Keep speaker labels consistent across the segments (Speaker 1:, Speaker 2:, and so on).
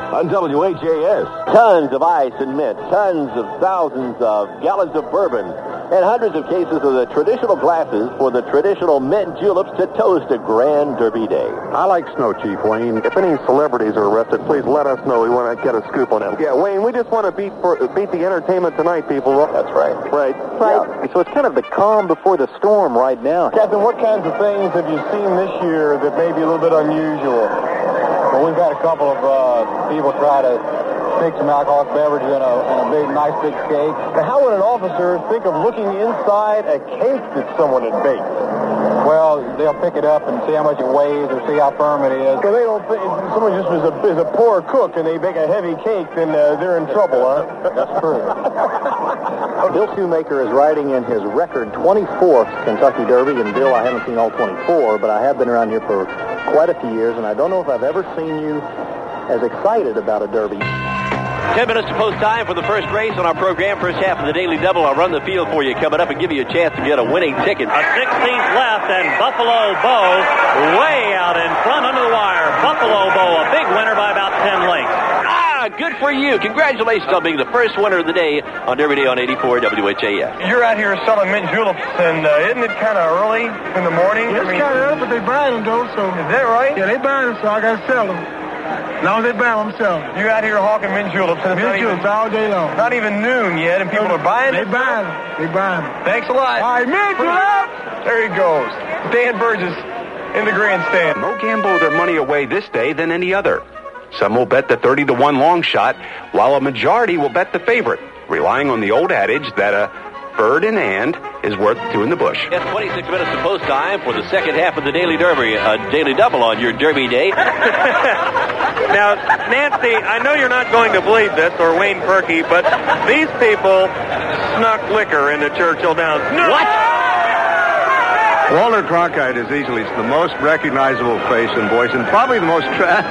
Speaker 1: on WHAS. Tons of ice and mint, tons of thousands of gallons of bourbon, and hundreds of cases of the traditional glasses for the traditional mint juleps to toast a Grand Derby Day.
Speaker 2: I like Snow Chief, Wayne. If any celebrities are arrested, please let us know. We want to get a scoop on them. Yeah, Wayne, we just want to beat the entertainment tonight, people.
Speaker 1: That's right.
Speaker 2: Right.
Speaker 3: Yeah. So it's kind of the calm before the storm right now.
Speaker 2: Captain, what kinds of things have you seen this year that may be a little bit unusual?
Speaker 4: Well, we've had a couple of people try to mix some alcoholic beverage in a nice big cake.
Speaker 2: Now, how would an officer think of looking inside a cake that someone had baked?
Speaker 4: Well, they'll pick it up and see how much it weighs or see how firm it is.
Speaker 2: Well, they don't think if someone just is a poor cook and they bake a heavy cake, then they're in trouble, huh?
Speaker 4: That's true.
Speaker 3: Bill Shoemaker is riding in his record 24th Kentucky Derby, and Bill, I haven't seen all 24, but I have been around here for quite a few years, and I don't know if I've ever seen you as excited about a Derby.
Speaker 5: 10 minutes to post time for the first race on our program. First half of the Daily Double. I'll run the field for you coming up and give you a chance to get a winning ticket.
Speaker 6: A 16th left, and Buffalo Bo way out in front under the wire. Buffalo Bo, a big winner by about 10 lengths.
Speaker 5: Good for you. Congratulations on being the first winner of the day on Derby Day on 84 WHAS.
Speaker 2: You're out here selling mint juleps, and isn't it kind of early in the morning?
Speaker 7: It's kind of early, but they buy them, though, so...
Speaker 2: Is that right?
Speaker 7: Yeah, they buy them, so I got to sell them. As long as they buy them, I'm selling them.
Speaker 2: You're out here hawking mint juleps. And
Speaker 7: mint juleps all day long.
Speaker 2: Not even noon yet, and people are buying
Speaker 7: them?
Speaker 2: They
Speaker 7: buy them. They buy them.
Speaker 2: Thanks a lot.
Speaker 7: All right, mint juleps!
Speaker 2: There he goes. Dan Burgess in the grandstand.
Speaker 8: More gamble their money away this day than any other. Some will bet the 30-1 long shot, while a majority will bet the favorite, relying on the old adage that a bird in hand is worth two in the bush.
Speaker 5: Yes, 26 minutes to post time for the second half of the Daily Derby, Daily Double on your Derby Day.
Speaker 6: Now, Nancy, I know you're not going to believe this, or Wayne Perky, but these people snuck liquor into Churchill Downs. No!
Speaker 5: What?
Speaker 9: Walter Cronkite is easily the most recognizable face in Boise, and probably the most...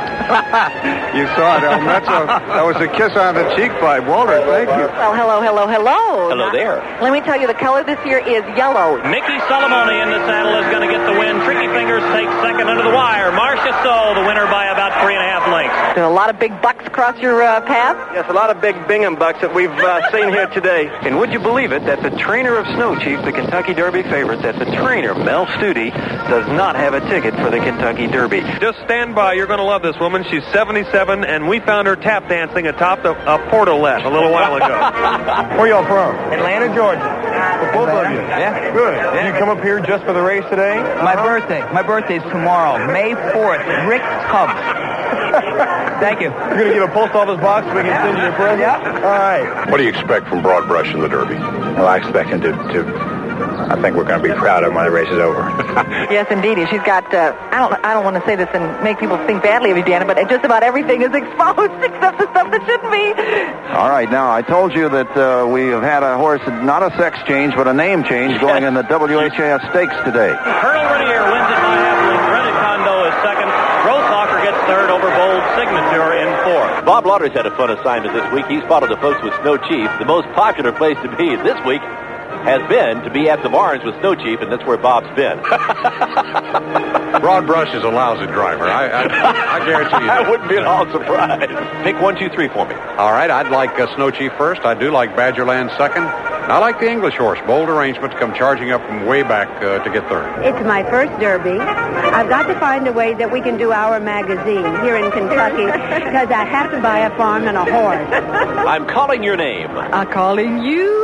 Speaker 9: You saw it, El Metro. That was a kiss on the cheek by Walter. Thank you.
Speaker 10: Well, hello.
Speaker 5: Hello there.
Speaker 10: Let me tell you, the color this year is yellow.
Speaker 6: Mickey Solomoni in the saddle is going to get the win. Tricky Fingers takes second under the wire. Marcia Soul, the winner by about 3.5 lengths.
Speaker 10: There are a lot of big bucks across your path.
Speaker 2: Yes, a lot of big Bingham bucks that we've seen here today.
Speaker 3: And would you believe it that the trainer of Snow Chief, the Kentucky Derby favorite, that the trainer, Mel Studi, does not have a ticket for the Kentucky Derby?
Speaker 6: Just stand by. You're going to love this woman. She's 77, and we found her tap dancing atop a portalette a little while ago.
Speaker 2: Where y'all from?
Speaker 4: Atlanta, Georgia.
Speaker 2: Both of you?
Speaker 4: Yeah.
Speaker 2: Good. Did you come up here just for the race today?
Speaker 11: My birthday. My birthday's tomorrow, May 4th. Rick's Cubs. Thank you.
Speaker 2: You're going to give a post office box so we can send you a present?
Speaker 11: Yeah.
Speaker 2: All right.
Speaker 9: What do you expect from Broad Brush in the Derby?
Speaker 12: Well, I expect him to I think we're going to be proud of him when the race is over.
Speaker 10: Yes, indeed. She's got, I don't want to say this and make people think badly of you, Deanna, but just about everything is exposed except the stuff that shouldn't be.
Speaker 9: All right, now, I told you that we have had a horse, not a sex change, but a name change going in the WHAS Stakes today.
Speaker 6: Colonel Renier wins it by half length. Rented Condo is second. Grosshocker gets third over Bold Signature in fourth.
Speaker 5: Bob Lauder's had a fun assignment this week. He's followed the folks with Snow Chief. The most popular place to be this week has been to be at the barns with Snow Chief, and that's where Bob's been.
Speaker 9: Broad Brush is a lousy driver. I guarantee you.
Speaker 5: I wouldn't be at all surprised. Pick 1, 2, 3 for me.
Speaker 9: All right, I'd like Snow Chief first. I do like Badgerland second. And I like the English horse, Bold Arrangement, to come charging up from way back to get third.
Speaker 13: It's my first Derby. I've got to find a way that we can do our magazine here in Kentucky because I have to buy a farm and a horse.
Speaker 5: I'm calling your name.
Speaker 10: I'm calling you.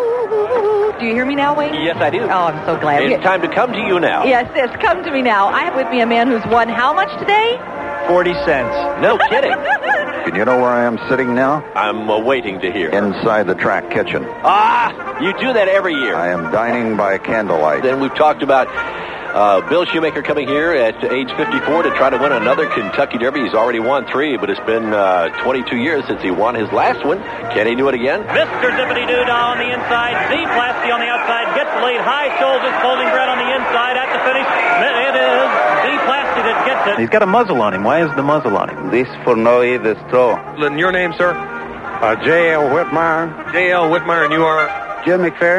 Speaker 10: Do you hear me now, Wayne?
Speaker 5: Yes, I do.
Speaker 10: Oh, I'm so glad.
Speaker 5: It's time to come to you now.
Speaker 10: Yes, come to me now. I have with me a man who's won how much today?
Speaker 3: 40 cents.
Speaker 5: No kidding.
Speaker 9: And you know where I am sitting now?
Speaker 5: I'm waiting to hear.
Speaker 9: Inside the track kitchen.
Speaker 5: Ah, you do that every year.
Speaker 9: I am dining by candlelight.
Speaker 5: Then we've talked about Bill Shoemaker coming here at age 54 to try to win another Kentucky Derby. He's already won 3, but it's been 22 years since he won his last one. Can he do it again?
Speaker 6: Mr. Zippity-Doo on the inside. Z Plasty on the outside. Gets the lead. High shoulders. Closing Brett on the inside at the finish. It is Z Plasty that gets it.
Speaker 3: He's got a muzzle on him. Why is the muzzle on him?
Speaker 12: This for Noe the straw.
Speaker 6: And your name, sir?
Speaker 9: J.L. Whitmire.
Speaker 6: J.L. Whitmire, and you are?
Speaker 12: Jim McFerrin.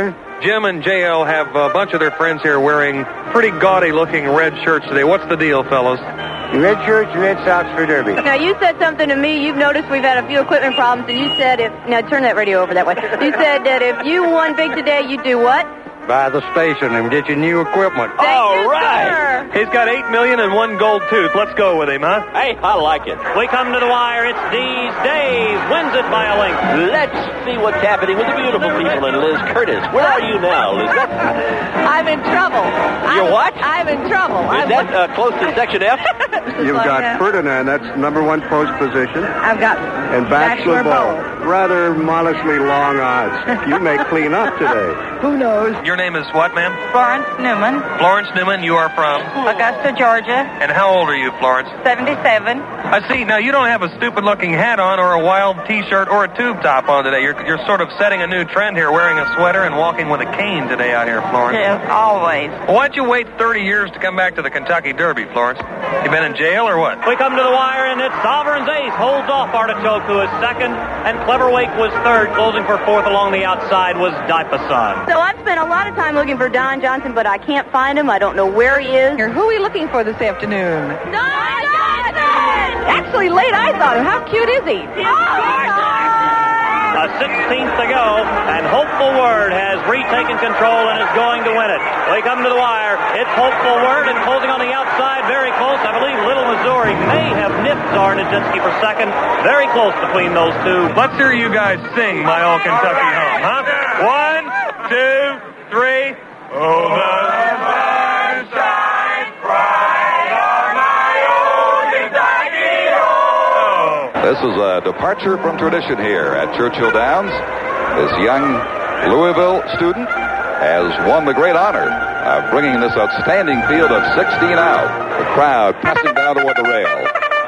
Speaker 6: Jim and JL have a bunch of their friends here wearing pretty gaudy-looking red shirts today. What's the deal, fellows?
Speaker 12: Red shirts, red socks for Derby.
Speaker 14: Now, you said something to me. You've noticed we've had a few equipment problems, and you said now turn that radio over that way. You said that if you won big today, you'd do what?
Speaker 12: By the station and get you new equipment.
Speaker 6: All right. He's got $8 million and one gold tooth. Let's go with him, huh?
Speaker 5: Hey, I like it.
Speaker 15: We come to the wire. It's D's Dave. Wins it by a length.
Speaker 5: Let's see what's happening with the beautiful people and Liz Curtis. Where are you now, Liz?
Speaker 14: I'm in trouble.
Speaker 5: You're what?
Speaker 14: I'm in trouble.
Speaker 5: Is that close to Section F?
Speaker 9: You've got Ferdinand. That's number one post position.
Speaker 14: I've got
Speaker 9: And Bachelor Bowl. Rather modestly long odds. You may clean up today.
Speaker 14: Who knows?
Speaker 6: Your name is what, ma'am?
Speaker 10: Florence Newman,
Speaker 6: Florence Newman. You are from?
Speaker 10: Augusta, Georgia,
Speaker 6: And how old are you, Florence?
Speaker 10: 77.
Speaker 6: I see. Now, you don't have a stupid-looking hat on or a wild T-shirt or a tube top on today. You're sort of setting a new trend here, wearing a sweater and walking with a cane today out here, Florence.
Speaker 10: Yes, always.
Speaker 6: Well, why'd you wait 30 years to come back to the Kentucky Derby, Florence? You been in jail or what?
Speaker 15: We come to the wire, and it's Sovereign's ace. Holds off Artichoke, who is second, and Clever Wake was third. Closing for fourth along the outside was Dipason.
Speaker 14: So I've spent a lot of time looking for Don Johnson, but I can't find him. I don't know where he is.
Speaker 10: Who are we looking for this afternoon?
Speaker 14: Don Johnson!
Speaker 10: Actually, late I thought him. How cute is he?
Speaker 15: A 16th to go, and Hopeful Word has retaken control and is going to win it. We come to the wire. It's Hopeful Word, and closing on the outside, very close. I believe Little Missouri may have nipped Czar Nijinsky for second. Very close between those two.
Speaker 6: Let's hear you guys sing My Old Kentucky Home, huh? 1, 2, 3. Oh, the sun shines bright on my old Kentucky home.
Speaker 16: This is a departure from tradition here at Churchill Downs. This young Louisville student has won the great honor of bringing this outstanding field of 16 out. The crowd pressing down toward the rail.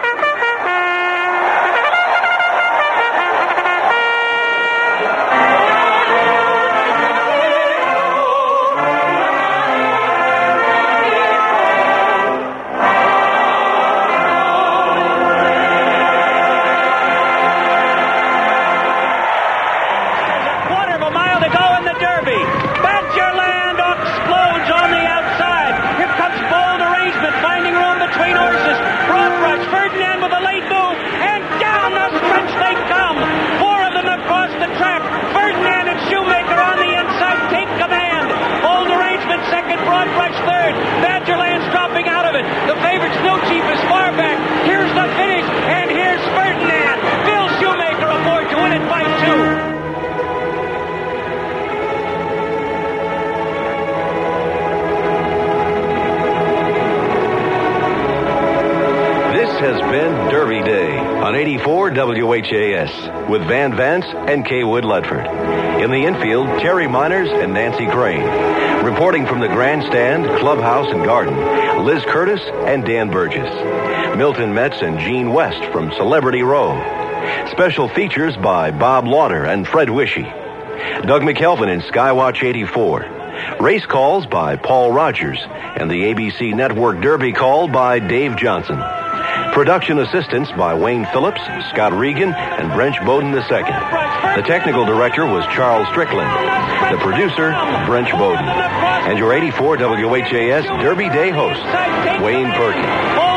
Speaker 5: Has been Derby Day on 84 WHAS with Van Vance and Kay Wood Ludford. In the infield, Terry Miners and Nancy Crane. Reporting from the grandstand, clubhouse, and garden, Liz Curtis and Dan Burgess. Milton Metz and Gene West from Celebrity Row. Special features by Bob Lauder and Fred Wishy. Doug McKelvin in Skywatch 84. Race calls by Paul Rogers and the ABC Network Derby call by Dave Johnson. Production assistance by Wayne Phillips, Scott Regan, and Brench Bowden II. The technical director was Charles Strickland. The producer, Brench Bowden. And your 84 WHAS Derby Day host, Wayne Perkins.